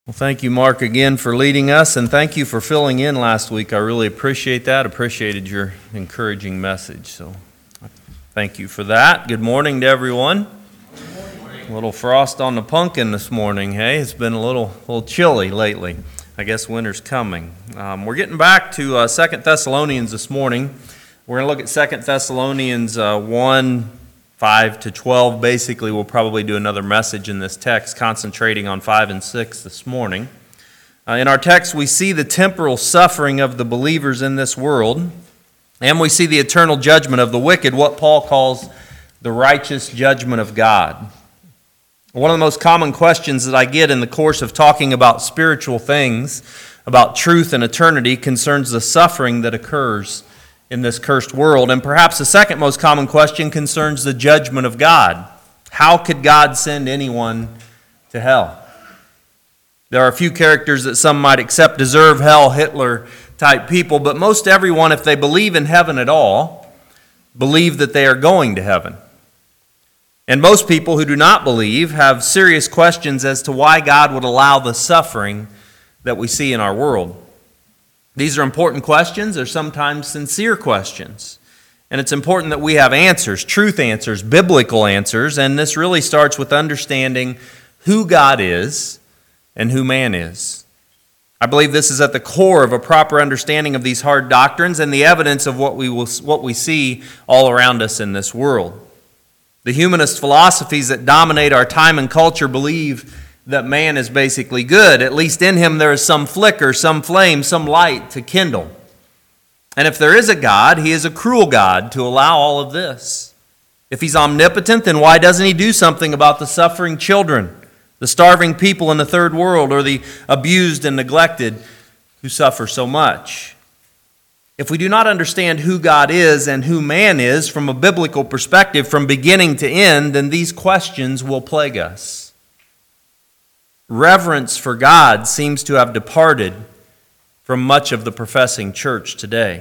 Well, thank you, Mark, again for leading us, and thank you for filling in last week. I really appreciate that. Appreciated your encouraging message, so thank you for that. Good morning to everyone. Good morning. A little frost on the pumpkin this morning, hey? It's been a little chilly lately. I guess winter's coming. We're getting back to 2 Thessalonians this morning. We're going to look at 2 Thessalonians 1, 5 to 12. Basically, we'll probably do another message in this text, concentrating on 5 and 6 this morning. In our text, we see the temporal suffering of the believers in this world, and we see the eternal judgment of the wicked, what Paul calls the righteous judgment of God. One of the most common questions that I get in the course of talking about spiritual things, about truth and eternity, concerns the suffering that occurs in this cursed world. And perhaps the second most common question concerns the judgment of God. How could God send anyone to hell? There are a few characters that some might accept deserve hell, Hitler-type people, but most everyone, if they believe in heaven at all, believe that they are going to heaven. And most people who do not believe have serious questions as to why God would allow the suffering that we see in our world. These are important questions. They're sometimes sincere questions. And it's important that we have answers, truth answers, biblical answers. And this really starts with understanding who God is and who man is. I believe this is at the core of a proper understanding of these hard doctrines and the evidence of what we see all around us in this world. The humanist philosophies that dominate our time and culture believe that man is basically good. At least in him there is some flicker, some flame, some light to kindle. And if there is a God, he is a cruel God to allow all of this. If he's omnipotent, then why doesn't he do something about the suffering children, the starving people in the third world, or the abused and neglected who suffer so much? If we do not understand who God is and who man is from a biblical perspective from beginning to end, then these questions will plague us. Reverence for God seems to have departed from much of the professing church today.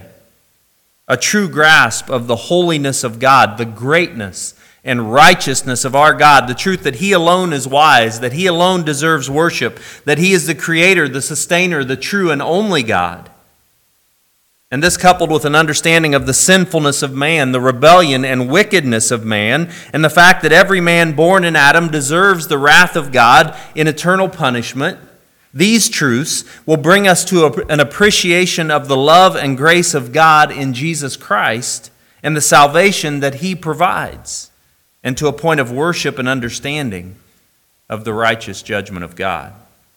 A true grasp of the holiness of God, the greatness and righteousness of our God, the truth that he alone is wise, that he alone deserves worship, that he is the creator, the sustainer, the true and only God. And this coupled with an understanding of the sinfulness of man, the rebellion and wickedness of man, and the fact that every man born in Adam deserves the wrath of God in eternal punishment, these truths will bring us to an appreciation of the love and grace of God in Jesus Christ and the salvation that he provides, and to a point of worship and understanding of the righteous judgment of God.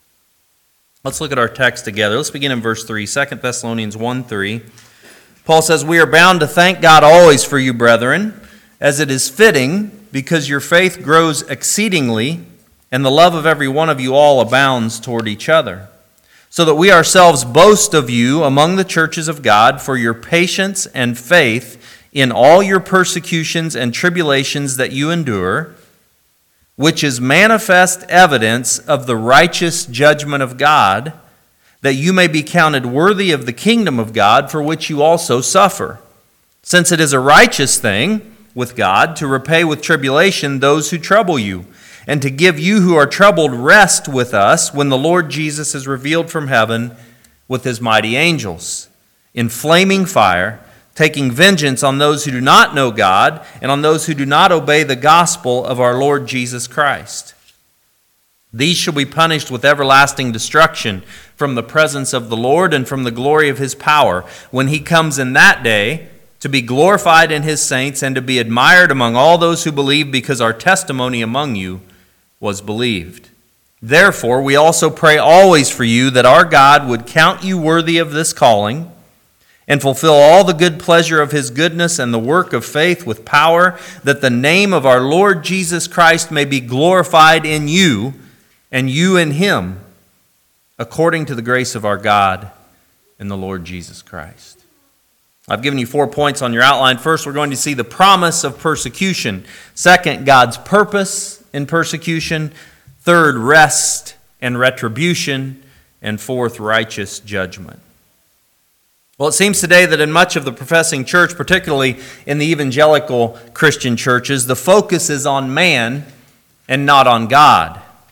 Let's look at our text together. Let's begin in verse 3, 2 Thessalonians 1:3. Paul says, "We are bound to thank God always for you, brethren, as it is fitting, because your faith grows exceedingly, and the love of every one of you all abounds toward each other, so that we ourselves boast of you among the churches of God for your patience and faith in all your persecutions and tribulations that you endure, which is manifest evidence of the righteous judgment of God, that you may be counted worthy of the kingdom of God, for which you also suffer. Since it is a righteous thing with God to repay with tribulation those who trouble you, and to give you who are troubled rest with us when the Lord Jesus is revealed from heaven with his mighty angels, in flaming fire, taking vengeance on those who do not know God and on those who do not obey the gospel of our Lord Jesus Christ. These shall be punished with everlasting destruction from the presence of the Lord and from the glory of his power, when he comes in that day to be glorified in his saints and to be admired among all those who believe, because our testimony among you was believed. Therefore, we also pray always for you, that our God would count you worthy of this calling, and fulfill all the good pleasure of his goodness and the work of faith with power, that the name of our Lord Jesus Christ may be glorified in you, and you in him, according to the grace of our God and the Lord Jesus Christ." I've given you 4 points on your outline. First, we're going to see the promise of persecution. Second, God's purpose in persecution. Third, rest and retribution. And fourth, righteous judgment. Well, it seems today that in much of the professing church, particularly in the evangelical Christian churches, the focus is on man and not on God.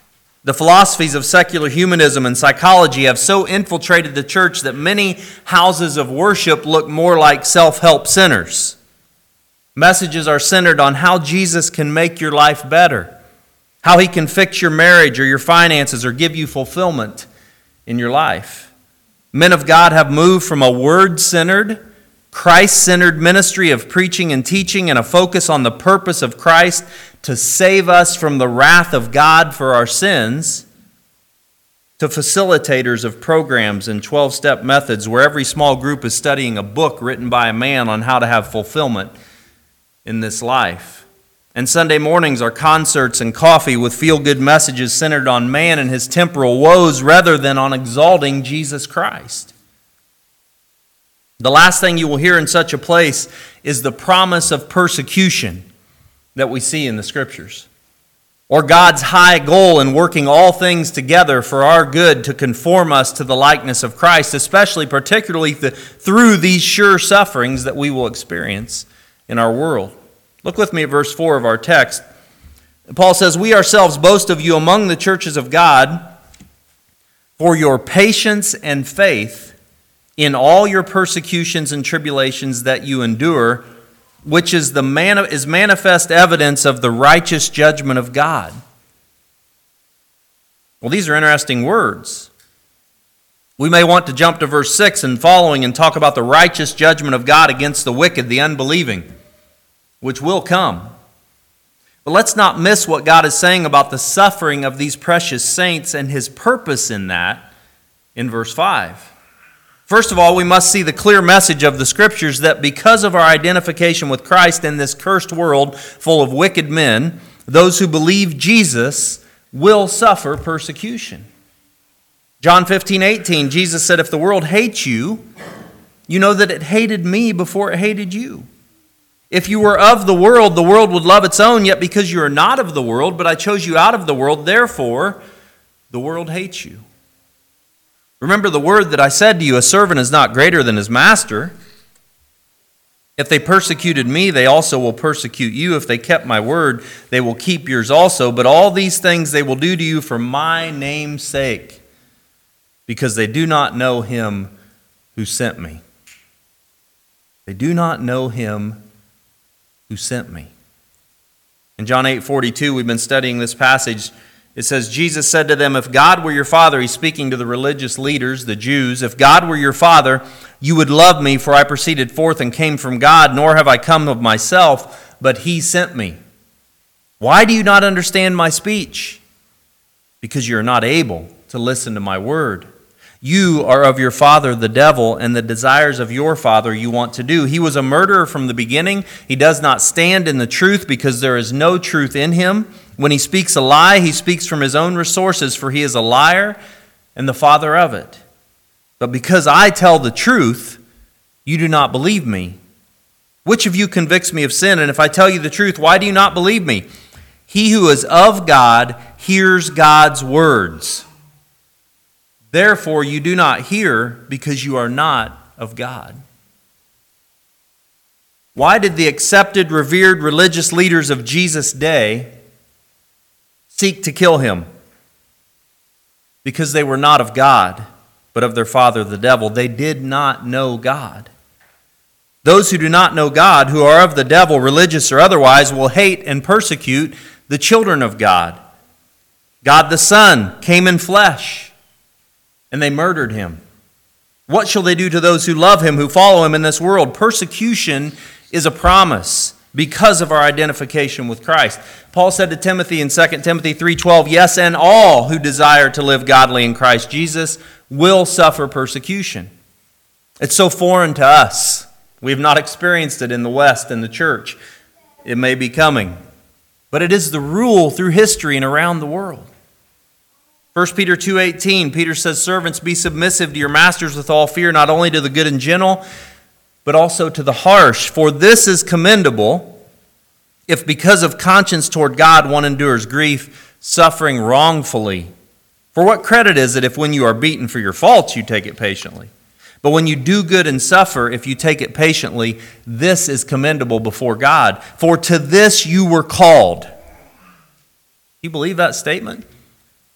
The philosophies of secular humanism and psychology have so infiltrated the church that many houses of worship look more like self-help centers. Messages are centered on how Jesus can make your life better, how he can fix your marriage or your finances or give you fulfillment in your life. Men of God have moved from a word-centered, Christ-centered ministry of preaching and teaching and a focus on the purpose of Christ to save us from the wrath of God for our sins, to facilitators of programs and 12-step methods where every small group is studying a book written by a man on how to have fulfillment in this life. And Sunday mornings are concerts and coffee with feel-good messages centered on man and his temporal woes rather than on exalting Jesus Christ. The last thing you will hear in such a place is the promise of persecution that we see in the Scriptures, or God's high goal in working all things together for our good to conform us to the likeness of Christ, especially particularly through these sure sufferings that we will experience in our world. Look with me at verse 4 of our text. Paul says, "We ourselves boast of you among the churches of God for your patience and faith in all your persecutions and tribulations that you endure, which is manifest evidence of the righteous judgment of God." Well, these are interesting words. We may want to jump to verse 6 and following and talk about the righteous judgment of God against the wicked, the unbelieving, which will come. But let's not miss what God is saying about the suffering of these precious saints and his purpose in that in verse 5. First of all, we must see the clear message of the Scriptures that because of our identification with Christ in this cursed world full of wicked men, those who believe Jesus will suffer persecution. John 15:18, Jesus said, "If the world hates you, you know that it hated me before it hated you. If you were of the world would love its own, yet because you are not of the world, but I chose you out of the world, therefore the world hates you." Remember the word that I said to you, a servant is not greater than his master. If they persecuted me, they also will persecute you. If they kept my word, they will keep yours also. But all these things they will do to you for my name's sake, because they do not know him who sent me. They do not know him who sent me. In John 8:42, we've been studying this passage. It says, Jesus said to them, "If God were your Father," he's speaking to the religious leaders, the Jews, "if God were your Father, you would love me, for I proceeded forth and came from God, nor have I come of myself, but he sent me. Why do you not understand my speech? Because you are not able to listen to my word. You are of your father the devil, and the desires of your father you want to do. He was a murderer from the beginning. He does not stand in the truth, because there is no truth in him. When he speaks a lie, he speaks from his own resources, for he is a liar and the father of it. But because I tell the truth, you do not believe me. Which of you convicts me of sin? And if I tell you the truth, why do you not believe me? He who is of God hears God's words. Therefore you do not hear, because you are not of God." Why did the accepted, revered religious leaders of Jesus' day seek to kill him? Because they were not of God, but of their father the devil. They did not know God. Those who do not know God, who are of the devil, religious or otherwise, will hate and persecute the children of God. God the Son came in flesh, and they murdered him. What shall they do to those who love him, who follow him in this world? Persecution is a promise because of our identification with Christ. Paul said to Timothy in 2 Timothy 3:12, "Yes, and all who desire to live godly in Christ Jesus will suffer persecution." It's so foreign to us. We have not experienced it in the West and the church. It may be coming. But it is the rule through history and around the world. 1 Peter 2:18, Peter says, "Servants, be submissive to your masters with all fear, not only to the good and gentle, but also to the harsh. For this is commendable, if because of conscience toward God one endures grief, suffering wrongfully. For what credit is it if when you are beaten for your faults you take it patiently? But when you do good and suffer, if you take it patiently, this is commendable before God. For to this you were called." Do you believe that statement?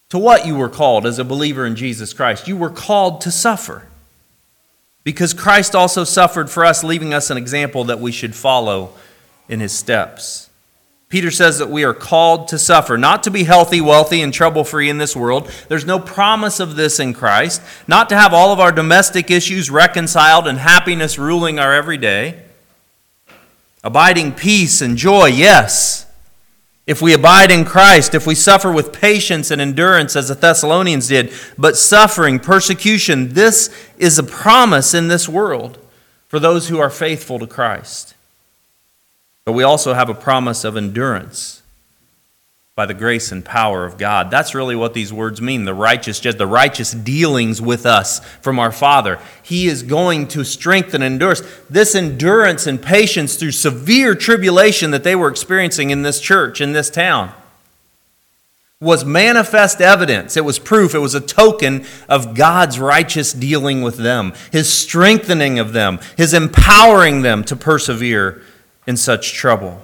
to what you were called as a believer in Jesus Christ. You were called to suffer, because Christ also suffered for us, leaving us an example that we should follow in his steps. Peter says that we are called to suffer, not to be healthy, wealthy, and trouble-free in this world. There's no promise of this in Christ. Not to have all of our domestic issues reconciled and happiness ruling our everyday. Abiding peace and joy, yes. If we abide in Christ, if we suffer with patience and endurance as the Thessalonians did, but suffering, persecution, this is a promise in this world for those who are faithful to Christ. But we also have a promise of endurance by the grace and power of God. That's really what these words mean, the righteous dealings with us from our Father. He is going to strengthen and endure us. This endurance and patience through severe tribulation that they were experiencing in this church, in this town, was manifest evidence. It was proof. It was a token of God's righteous dealing with them, his strengthening of them, his empowering them to persevere in such trouble.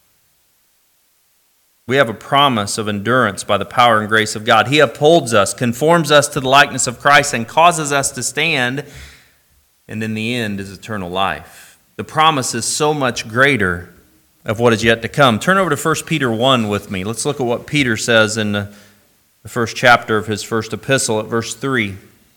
We have a promise of endurance by the power and grace of God. He upholds us, conforms us to the likeness of Christ, and causes us to stand, and in the end is eternal life. The promise is so much greater of what is yet to come. Turn over to 1 Peter 1 with me. Let's look at what Peter says in the first chapter of his first epistle at verse 3.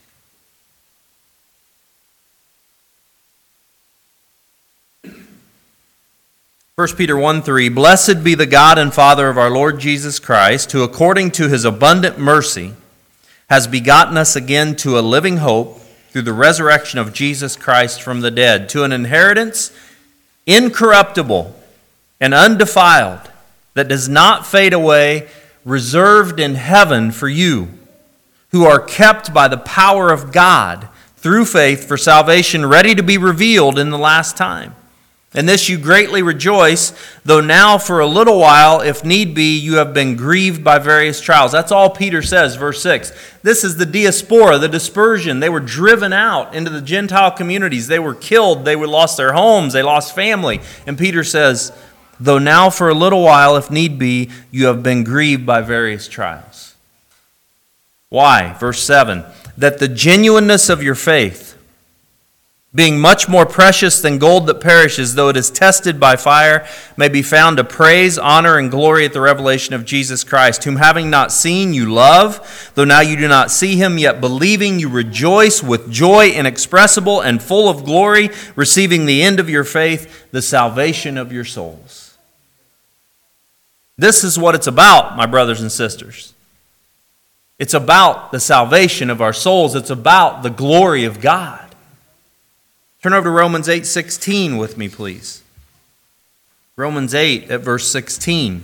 1 Peter 1:3, Blessed be the God and Father of our Lord Jesus Christ, who according to his abundant mercy has begotten us again to a living hope through the resurrection of Jesus Christ from the dead, to an inheritance incorruptible and undefiled, that does not fade away, reserved in heaven for you, who are kept by the power of God through faith for salvation, ready to be revealed in the last time. In this you greatly rejoice, though now for a little while, if need be, you have been grieved by various trials. That's all Peter says, verse 6. This is the diaspora, the dispersion. They were driven out into the Gentile communities. They were killed. They lost their homes. They lost family. And Peter says, though now for a little while, if need be, you have been grieved by various trials. Why? Verse 7. That the genuineness of your faith, being much more precious than gold that perishes, though it is tested by fire, may be found to praise, honor, and glory at the revelation of Jesus Christ, whom having not seen you love, though now you do not see him, yet believing you rejoice with joy inexpressible and full of glory, receiving the end of your faith, the salvation of your souls. This is what it's about, my brothers and sisters. It's about the salvation of our souls. It's about the glory of God. Turn over to Romans 8:16 with me, please. Romans 8 at verse 16.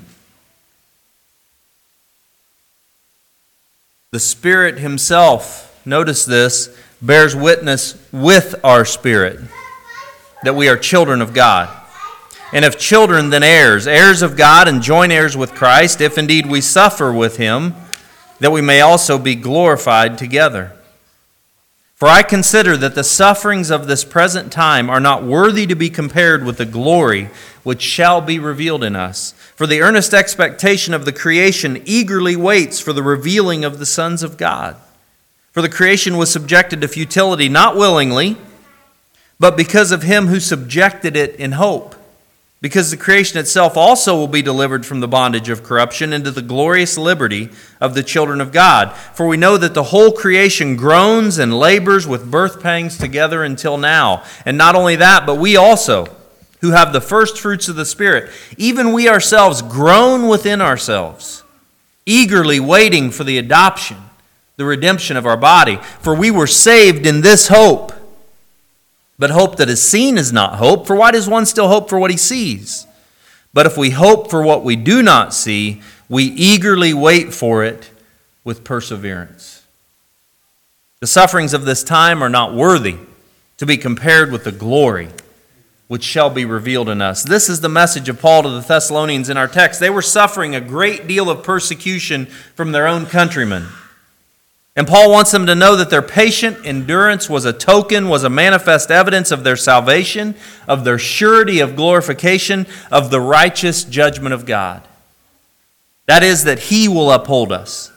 The Spirit himself, notice this, bears witness with our spirit that we are children of God. And if children, then heirs, heirs of God and joint heirs with Christ, if indeed we suffer with him, that we may also be glorified together. For I consider that the sufferings of this present time are not worthy to be compared with the glory which shall be revealed in us. For the earnest expectation of the creation eagerly waits for the revealing of the sons of God. For the creation was subjected to futility, not willingly, but because of him who subjected it in hope. Because the creation itself also will be delivered from the bondage of corruption into the glorious liberty of the children of God. For we know that the whole creation groans and labors with birth pangs together until now. And not only that, but we also, who have the first fruits of the Spirit, even we ourselves groan within ourselves, eagerly waiting for the adoption, the redemption of our body. For we were saved in this hope. But hope that is seen is not hope, for why does one still hope for what he sees? But if we hope for what we do not see, we eagerly wait for it with perseverance. The sufferings of this time are not worthy to be compared with the glory which shall be revealed in us. This is the message of Paul to the Thessalonians in our text. They were suffering a great deal of persecution from their own countrymen. And Paul wants them to know that their patient endurance was a token, was a manifest evidence of their salvation, of their surety of glorification, of the righteous judgment of God. That is, that he will uphold us.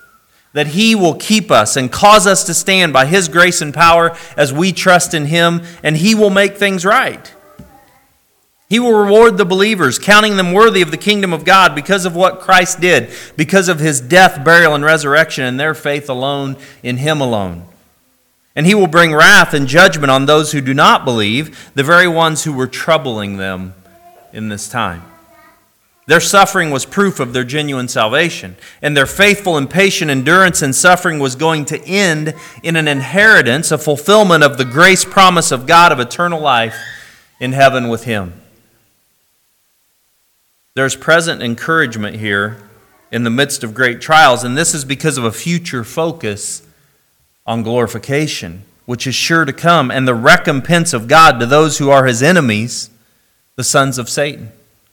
that He will keep us and cause us to stand by His grace and power as we trust in Him, and He will make things right. He will reward the believers, counting them worthy of the kingdom of God because of what Christ did, because of His death, burial, and resurrection, and their faith alone in Him alone. And He will bring wrath and judgment on those who do not believe, the very ones who were troubling them in this time. Their suffering was proof of their genuine salvation, and their faithful and patient endurance in suffering was going to end in an inheritance, a fulfillment of the grace promise of God of eternal life in heaven with Him. There's present encouragement here in the midst of great trials, and this is because of a future focus on glorification, which is sure to come, and the recompense of God to those who are His enemies, the sons of Satan.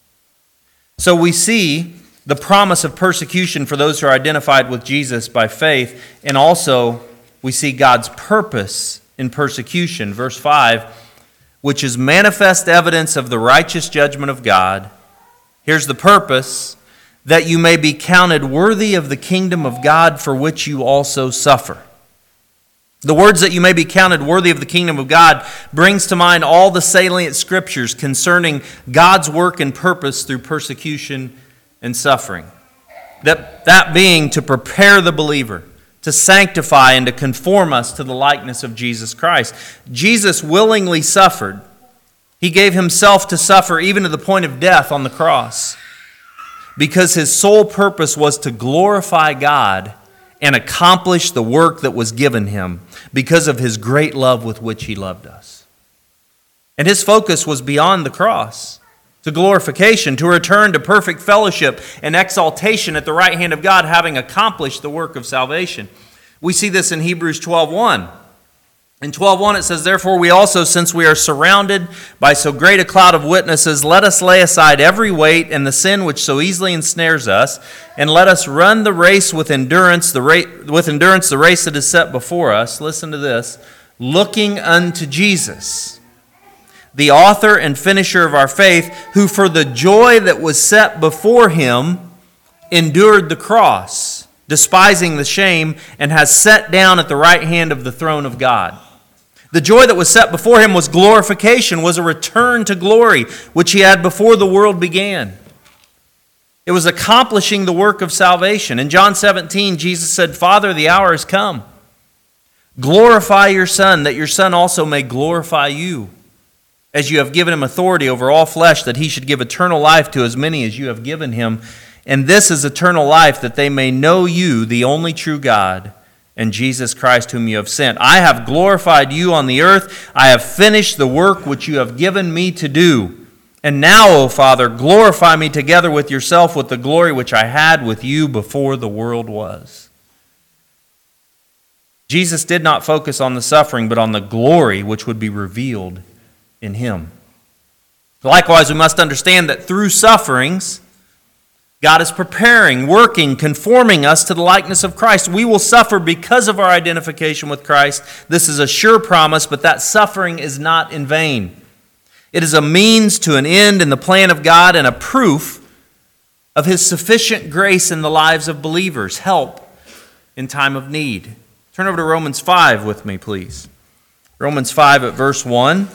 So we see the promise of persecution for those who are identified with Jesus by faith, and also we see God's purpose in persecution. Verse 5, which is manifest evidence of the righteous judgment of God. Here's the purpose, that you may be counted worthy of the kingdom of God for which you also suffer. The words that you may be counted worthy of the kingdom of God brings to mind all the salient scriptures concerning God's work and purpose through persecution and suffering. That being to prepare the believer, to sanctify and to conform us to the likeness of Jesus Christ. Jesus willingly suffered. He gave Himself to suffer even to the point of death on the cross, because His sole purpose was to glorify God and accomplish the work that was given Him because of His great love with which He loved us. And His focus was beyond the cross, to glorification, to return to perfect fellowship and exaltation at the right hand of God, having accomplished the work of salvation. We see this in Hebrews 12:1. In 12:1 it says, therefore we also, since we are surrounded by so great a cloud of witnesses, let us lay aside every weight and the sin which so easily ensnares us, and let us run the race with endurance, the race that is set before us. Listen to this. Looking unto Jesus, the author and finisher of our faith, who for the joy that was set before Him endured the cross, despising the shame, and has sat down at the right hand of the throne of God. The joy that was set before Him was glorification, was a return to glory, which He had before the world began. It was accomplishing the work of salvation. In John 17, Jesus said, Father, the hour has come. Glorify your Son, that your Son also may glorify you, as you have given Him authority over all flesh, that He should give eternal life to as many as you have given Him. And this is eternal life, that they may know you, the only true God, and Jesus Christ whom you have sent. I have glorified you on the earth. I have finished the work which you have given me to do. And now, O Father, glorify me together with yourself with the glory which I had with you before the world was. Jesus did not focus on the suffering, but on the glory which would be revealed in Him. Likewise, we must understand that through sufferings, God is preparing, working, conforming us to the likeness of Christ. We will suffer because of our identification with Christ. This is a sure promise, but that suffering is not in vain. It is a means to an end in the plan of God and a proof of His sufficient grace in the lives of believers, help in time of need. Turn over to Romans 5 with me, please. Romans 5 at verse 1.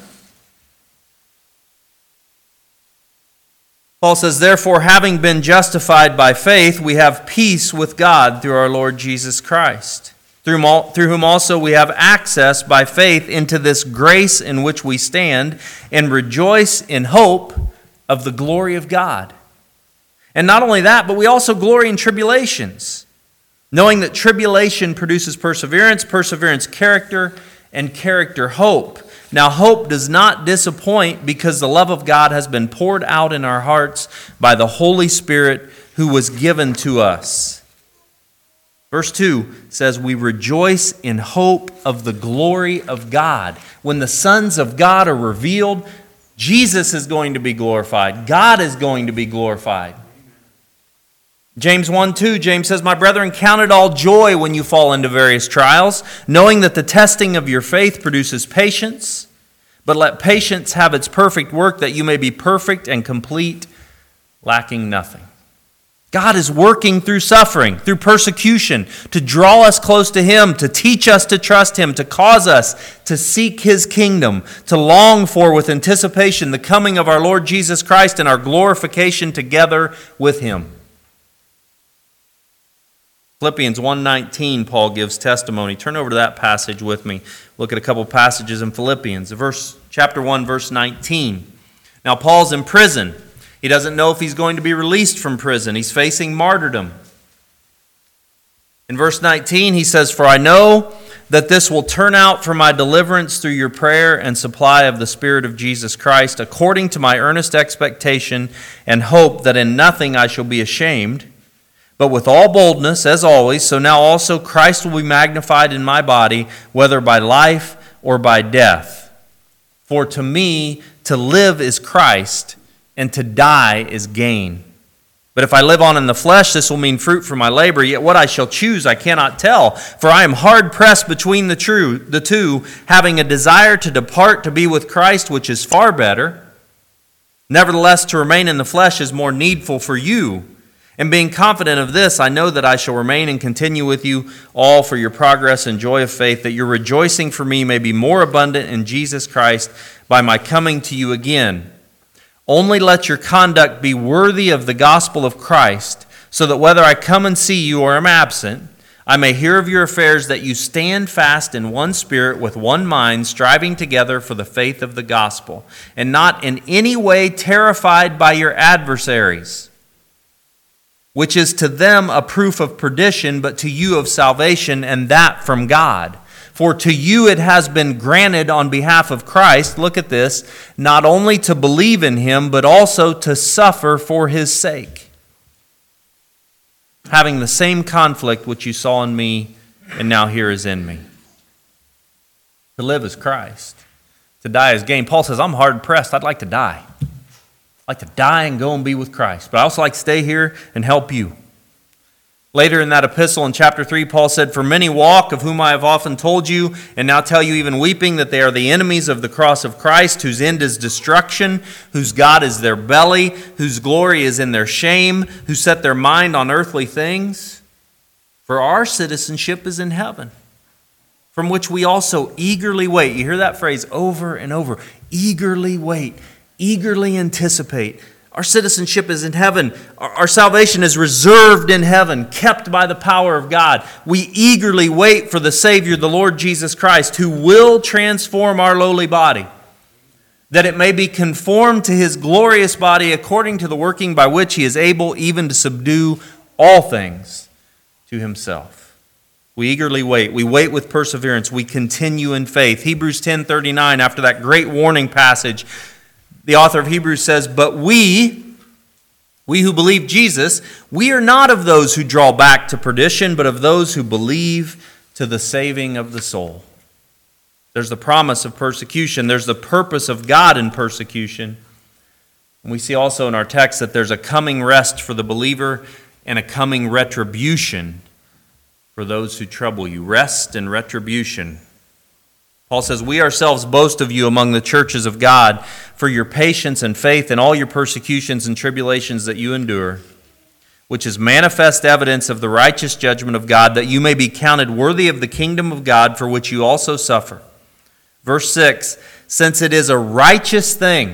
Paul says, therefore, having been justified by faith, we have peace with God through our Lord Jesus Christ, through whom also we have access by faith into this grace in which we stand, and rejoice in hope of the glory of God. And not only that, but we also glory in tribulations, knowing that tribulation produces perseverance, perseverance character, and character hope. Now, hope does not disappoint, because the love of God has been poured out in our hearts by the Holy Spirit who was given to us. Verse 2 says, we rejoice in hope of the glory of God. When the sons of God are revealed, Jesus is going to be glorified. God is going to be glorified. James 1:2, James says, my brethren, count it all joy when you fall into various trials, knowing that the testing of your faith produces patience, but let patience have its perfect work, that you may be perfect and complete, lacking nothing. God is working through suffering, through persecution, to draw us close to Him, to teach us to trust Him, to cause us to seek His kingdom, to long for with anticipation the coming of our Lord Jesus Christ and our glorification together with Him. Philippians 1:19, Paul gives testimony. Turn over to that passage with me. Look at a couple passages in Philippians. Chapter 1, verse 19. Now Paul's in prison. He doesn't know if he's going to be released from prison. He's facing martyrdom. In verse 19, he says, "For I know that this will turn out for my deliverance through your prayer and supply of the Spirit of Jesus Christ, according to my earnest expectation and hope that in nothing I shall be ashamed, but with all boldness, as always, so now also Christ will be magnified in my body, whether by life or by death. For to me, to live is Christ, and to die is gain. But if I live on in the flesh, this will mean fruit for my labor. Yet what I shall choose I cannot tell. For I am hard pressed between the two, having a desire to depart to be with Christ, which is far better. Nevertheless, to remain in the flesh is more needful for you. And being confident of this, I know that I shall remain and continue with you all for your progress and joy of faith, that your rejoicing for me may be more abundant in Jesus Christ by my coming to you again. Only let your conduct be worthy of the gospel of Christ, so that whether I come and see you or am absent, I may hear of your affairs, that you stand fast in one spirit with one mind, striving together for the faith of the gospel, and not in any way terrified by your adversaries, which is to them a proof of perdition, but to you of salvation, and that from God. For to you it has been granted on behalf of Christ," look at this, "not only to believe in Him, but also to suffer for His sake, having the same conflict which you saw in me and now here is in me." To live is Christ. To die is gain. Paul says, I'm hard pressed. I'd like to die. I'd like to die and go and be with Christ. But I also like to stay here and help you. Later in that epistle in chapter 3, Paul said, "For many walk, of whom I have often told you, and now tell you even weeping, that they are the enemies of the cross of Christ, whose end is destruction, whose God is their belly, whose glory is in their shame, who set their mind on earthly things. For our citizenship is in heaven, from which we also eagerly wait." You hear that phrase over and over. Eagerly wait, eagerly anticipate. Our citizenship is in heaven. Our salvation is reserved in heaven, kept by the power of God. We eagerly wait for the Savior, the Lord Jesus Christ, who will transform our lowly body, that it may be conformed to His glorious body, according to the working by which He is able even to subdue all things to Himself. We eagerly wait. We wait with perseverance. We continue in faith. Hebrews 10:39, after that great warning passage, the author of Hebrews says, "But we who believe Jesus, we are not of those who draw back to perdition, but of those who believe to the saving of the soul." There's the promise of persecution. There's the purpose of God in persecution. And we see also in our text that there's a coming rest for the believer and a coming retribution for those who trouble you. Rest and retribution. Paul says, "We ourselves boast of you among the churches of God for your patience and faith in all your persecutions and tribulations that you endure, which is manifest evidence of the righteous judgment of God, that you may be counted worthy of the kingdom of God, for which you also suffer." Verse 6, "Since it is a righteous thing,"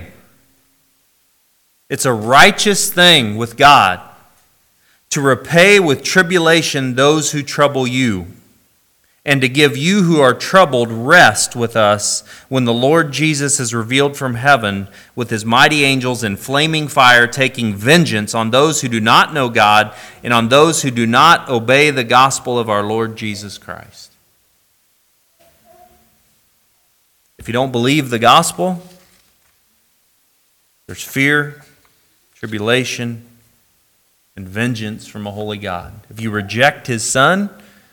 it's a righteous thing with God, "to repay with tribulation those who trouble you, and to give you who are troubled rest with us when the Lord Jesus is revealed from heaven with His mighty angels in flaming fire, taking vengeance on those who do not know God and on those who do not obey the gospel of our Lord Jesus Christ." If you don't believe the gospel, there's fear, tribulation, and vengeance from a holy God. If you reject His Son,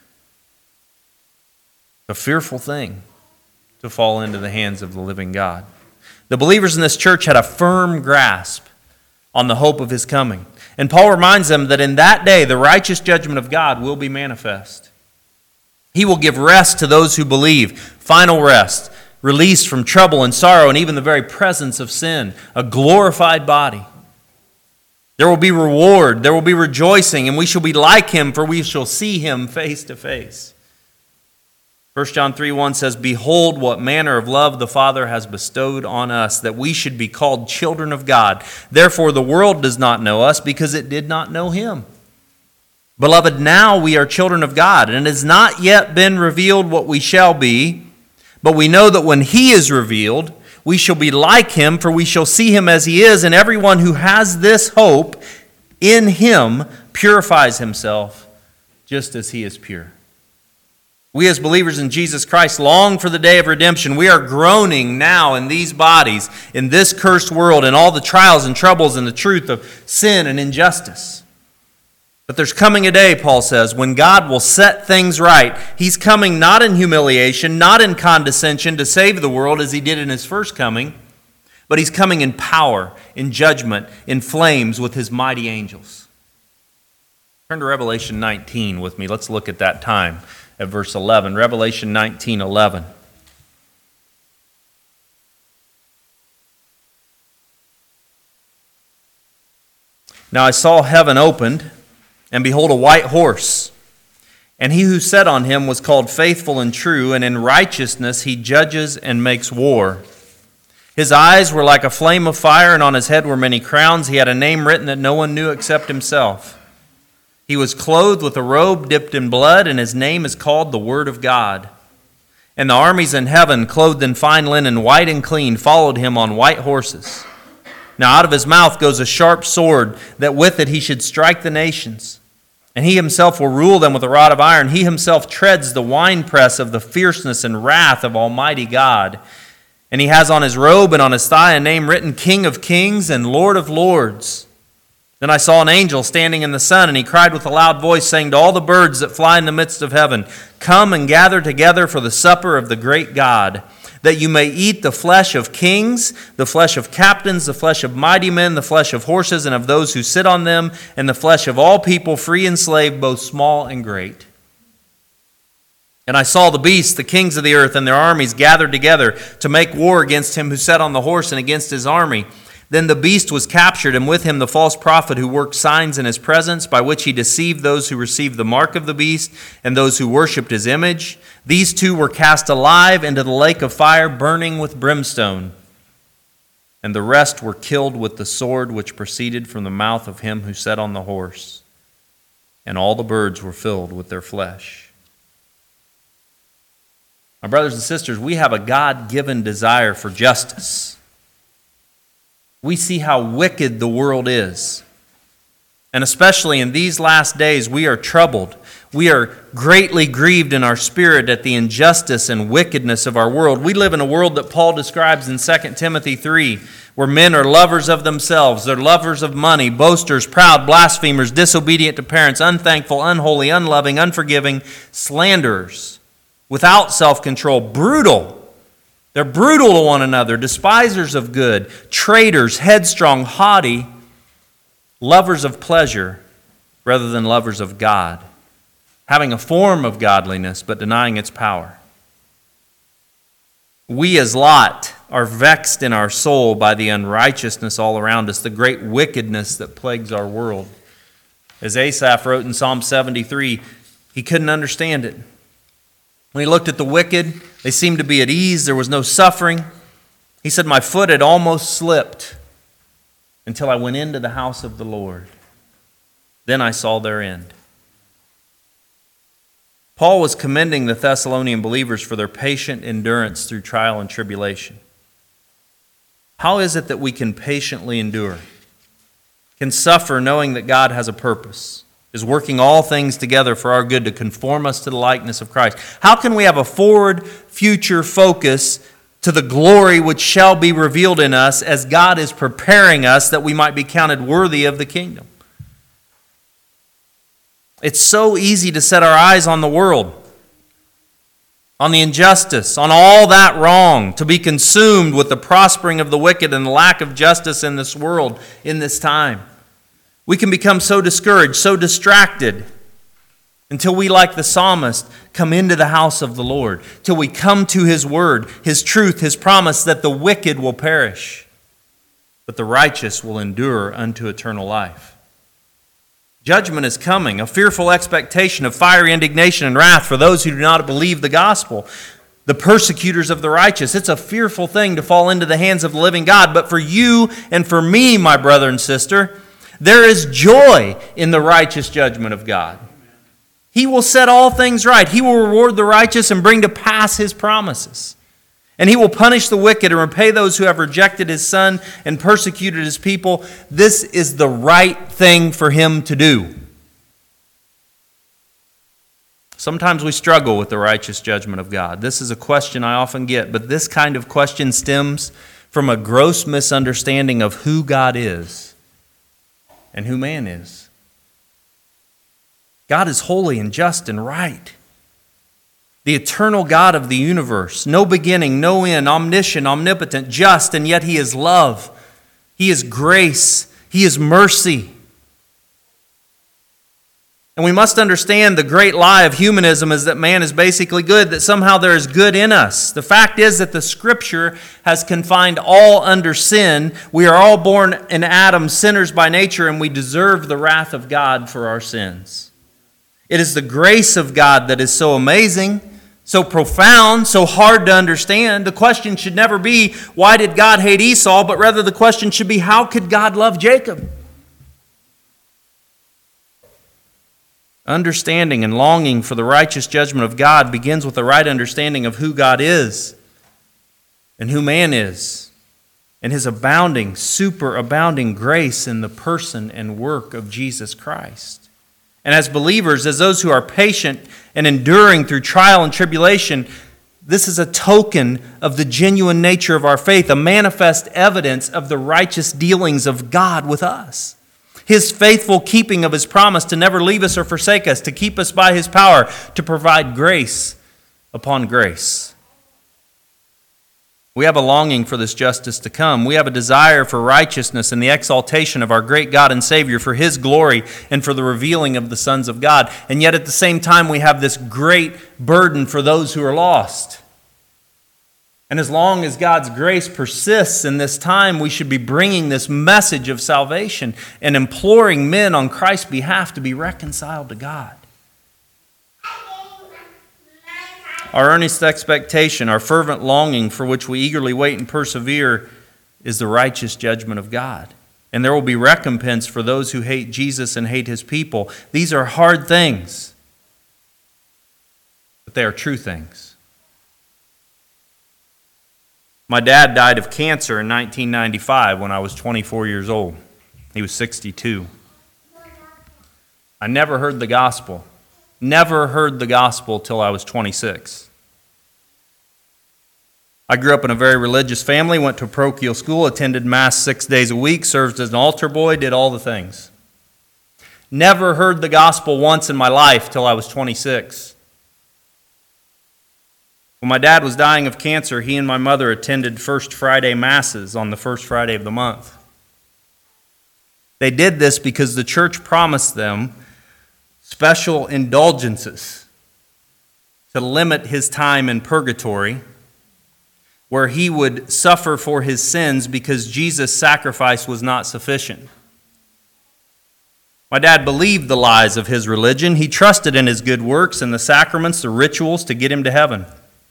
a fearful thing to fall into the hands of the living God. The believers in this church had a firm grasp on the hope of His coming. And Paul reminds them that in that day, the righteous judgment of God will be manifest. He will give rest to those who believe, final rest, release from trouble and sorrow and even the very presence of sin, a glorified body. There will be reward, there will be rejoicing, and we shall be like him, for we shall see him face to face. 1 John 3:1 says, "Behold, what manner of love the Father has bestowed on us, that we should be called children of God. Therefore the world does not know us, because it did not know him. Beloved, now we are children of God, and it has not yet been revealed what we shall be. But we know that when he is revealed, we shall be like him, for we shall see him as he is. And everyone who has this hope in him purifies himself, just as he is pure." We as believers in Jesus Christ long for the day of redemption. We are groaning now in these bodies, in this cursed world, in all the trials and troubles and the truth of sin and injustice. But there's coming a day, Paul says, when God will set things right. He's coming not in humiliation, not in condescension to save the world as he did in his first coming, but he's coming in power, in judgment, in flames with his mighty angels. Turn to Revelation 19 with me. Let's look at that time at verse 11. Revelation 19:11. "Now I saw heaven opened, and behold, a white horse. And he who sat on him was called Faithful and True, and in righteousness he judges and makes war. His eyes were like a flame of fire, and on his head were many crowns. He had a name written that no one knew except himself. He was clothed with a robe dipped in blood, and his name is called the Word of God. And the armies in heaven, clothed in fine linen, white and clean, followed him on white horses. Now out of his mouth goes a sharp sword, that with it he should strike the nations. And he himself will rule them with a rod of iron. He himself treads the winepress of the fierceness and wrath of Almighty God. And he has on his robe and on his thigh a name written, King of Kings and Lord of Lords. Then I saw an angel standing in the sun, and he cried with a loud voice, saying to all the birds that fly in the midst of heaven, Come and gather together for the supper of the great God, that you may eat the flesh of kings, the flesh of captains, the flesh of mighty men, the flesh of horses and of those who sit on them, and the flesh of all people, free and slave, both small and great. And I saw the beasts, the kings of the earth, and their armies gathered together to make war against him who sat on the horse and against his army. Then the beast was captured, and with him the false prophet who worked signs in his presence, by which he deceived those who received the mark of the beast and those who worshipped his image. These two were cast alive into the lake of fire, burning with brimstone. And the rest were killed with the sword which proceeded from the mouth of him who sat on the horse. And all the birds were filled with their flesh. My brothers and sisters, we have a God-given desire for justice. We see how wicked the world is. And especially in these last days, we are troubled. We are greatly grieved in our spirit at the injustice and wickedness of our world. We live in a world that Paul describes in 2 Timothy 3, where men are lovers of themselves, they're lovers of money, boasters, proud, blasphemers, disobedient to parents, unthankful, unholy, unloving, unforgiving, slanderers, without self-control, brutal. They're brutal to one another, despisers of good, traitors, headstrong, haughty, lovers of pleasure rather than lovers of God, having a form of godliness but denying its power. We as Lot are vexed in our soul by the unrighteousness all around us, the great wickedness that plagues our world. As Asaph wrote in Psalm 73, he couldn't understand it. When he looked at the wicked, they seemed to be at ease. There was no suffering. He said, my foot had almost slipped until I went into the house of the Lord. Then I saw their end. Paul was commending the Thessalonian believers for their patient endurance through trial and tribulation. How is it that we can patiently endure, can suffer knowing that God has a purpose, is working all things together for our good to conform us to the likeness of Christ? How can we have a forward future focus to the glory which shall be revealed in us as God is preparing us that we might be counted worthy of the kingdom? It's so easy to set our eyes on the world, on the injustice, on all that wrong, to be consumed with the prospering of the wicked and the lack of justice in this world in this time. We can become so discouraged, so distracted, until we, like the psalmist, come into the house of the Lord, till we come to His word, His truth, His promise that the wicked will perish. but the righteous will endure unto eternal life. Judgment is coming, a fearful expectation of fiery indignation and wrath for those who do not believe the gospel, the persecutors of the righteous. It's a fearful thing to fall into the hands of the living God, but for you and for me, my brother and sister, there is joy in the righteous judgment of God. He will set all things right. He will reward the righteous and bring to pass His promises. And He will punish the wicked and repay those who have rejected His Son and persecuted His people. This is the right thing for Him to do. Sometimes we struggle with the righteous judgment of God. This is a question I often get, but this kind of question stems from a gross misunderstanding of who God is and who man is. God is holy and just and right. The eternal God of the universe, no beginning, no end, omniscient, omnipotent, just, and yet He is love. He is grace. He is mercy. And we must understand the great lie of humanism is that man is basically good, that somehow there is good in us. The fact is that the Scripture has confined all under sin. We are all born in Adam, sinners by nature, and we deserve the wrath of God for our sins. It is the grace of God that is so amazing, so profound, so hard to understand. The question should never be, why did God hate Esau? But rather the question should be, how could God love Jacob? Understanding and longing for the righteous judgment of God begins with a right understanding of who God is and who man is, and His abounding, superabounding grace in the person and work of Jesus Christ. And as believers, as those who are patient and enduring through trial and tribulation, this is a token of the genuine nature of our faith, a manifest evidence of the righteous dealings of God with us. His faithful keeping of His promise to never leave us or forsake us, to keep us by His power, to provide grace upon grace. We have a longing for this justice to come. We have a desire for righteousness and the exaltation of our great God and Savior, for His glory and for the revealing of the sons of God. And yet at the same time, we have this great burden for those who are lost. And as long as God's grace persists in this time, we should be bringing this message of salvation and imploring men on Christ's behalf to be reconciled to God. Our earnest expectation, our fervent longing for which we eagerly wait and persevere is the righteous judgment of God. And there will be recompense for those who hate Jesus and hate His people. These are hard things, but they are true things. My dad died of cancer in 1995 when I was 24 years old. He was 62. I never heard the gospel. Never heard the gospel till I was 26. I grew up in a very religious family, went to a parochial school, attended Mass 6 days a week, served as an altar boy, did all the things. Never heard the gospel once in my life till I was 26. When my dad was dying of cancer, he and my mother attended First Friday Masses on the first Friday of the month. They did this because the church promised them special indulgences to limit his time in purgatory, where he would suffer for his sins because Jesus' sacrifice was not sufficient. My dad believed the lies of his religion. He trusted in his good works and the sacraments, the rituals to get him to heaven.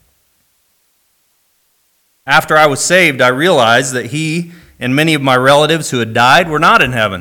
After I was saved, I realized that he and many of my relatives who had died were not in heaven.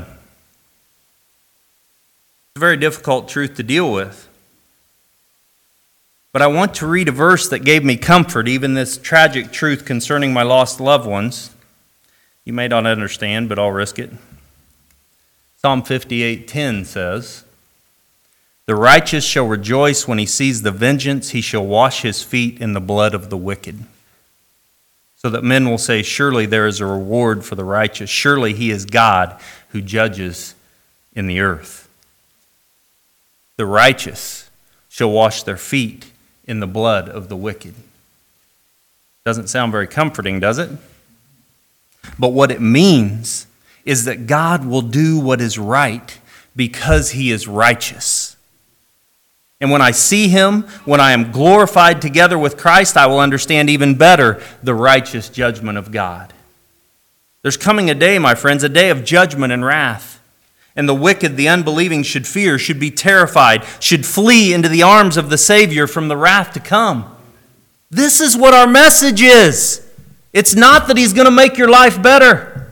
It's a very difficult truth to deal with. But I want to read a verse that gave me comfort, even this tragic truth concerning my lost loved ones. You may not understand, but I'll risk it. Psalm 58:10 says, "The righteous shall rejoice when he sees the vengeance. He shall wash his feet in the blood of the wicked." So that men will say, surely there is a reward for the righteous. Surely he is God who judges in the earth. The righteous shall wash their feet in the blood of the wicked. Doesn't sound very comforting, does it? But what it means is that God will do what is right because he is righteous. And when I see him, when I am glorified together with Christ, I will understand even better the righteous judgment of God. There's coming a day, my friends, a day of judgment and wrath. And the wicked, the unbelieving, should fear, should be terrified, should flee into the arms of the Savior from the wrath to come. This is what our message is. It's not that He's going to make your life better.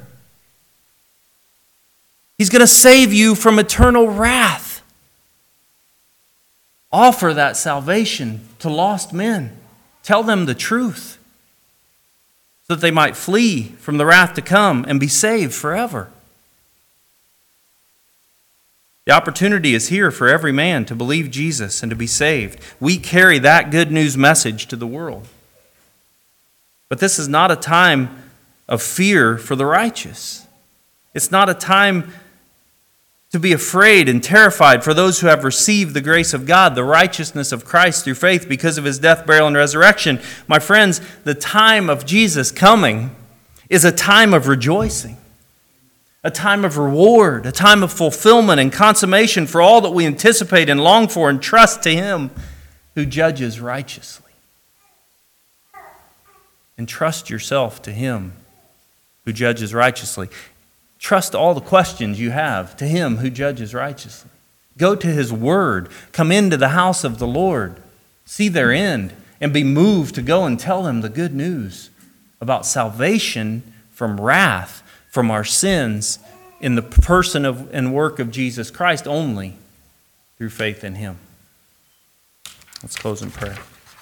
He's going to save you from eternal wrath. Offer that salvation to lost men. Tell them the truth so that they might flee from the wrath to come and be saved forever. The opportunity is here for every man to believe Jesus and to be saved. We carry that good news message to the world. But this is not a time of fear for the righteous. It's not a time to be afraid and terrified for those who have received the grace of God, the righteousness of Christ through faith because of His death, burial, and resurrection. My friends, the time of Jesus coming is a time of rejoicing. A time of reward, a time of fulfillment and consummation for all that we anticipate and long for and trust to Him who judges righteously. And trust yourself to Him who judges righteously. Trust all the questions you have to Him who judges righteously. Go to His Word. Come into the house of the Lord. See their end and be moved to go and tell them the good news about salvation from wrath, from our sins, in the person and work of Jesus Christ only through faith in Him. Let's close in prayer.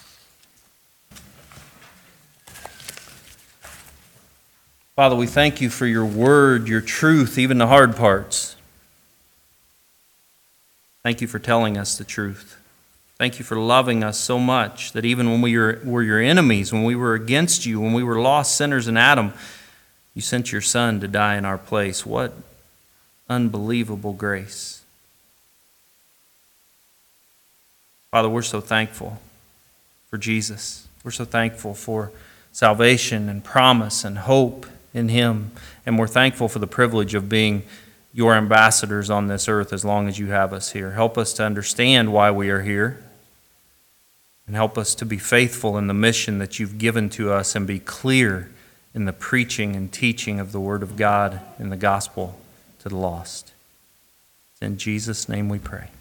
Father, we thank You for Your word, Your truth, even the hard parts. Thank You for telling us the truth. Thank You for loving us so much that even when we were Your enemies, when we were against You, when we were lost sinners in Adam, You sent Your Son to die in our place. What unbelievable grace. Father, we're so thankful for Jesus. We're so thankful for salvation and promise and hope in Him. And we're thankful for the privilege of being Your ambassadors on this earth as long as You have us here. Help us to understand why we are here. And help us to be faithful in the mission that You've given to us and be clear in the preaching and teaching of the Word of God and the gospel to the lost. In Jesus' name we pray.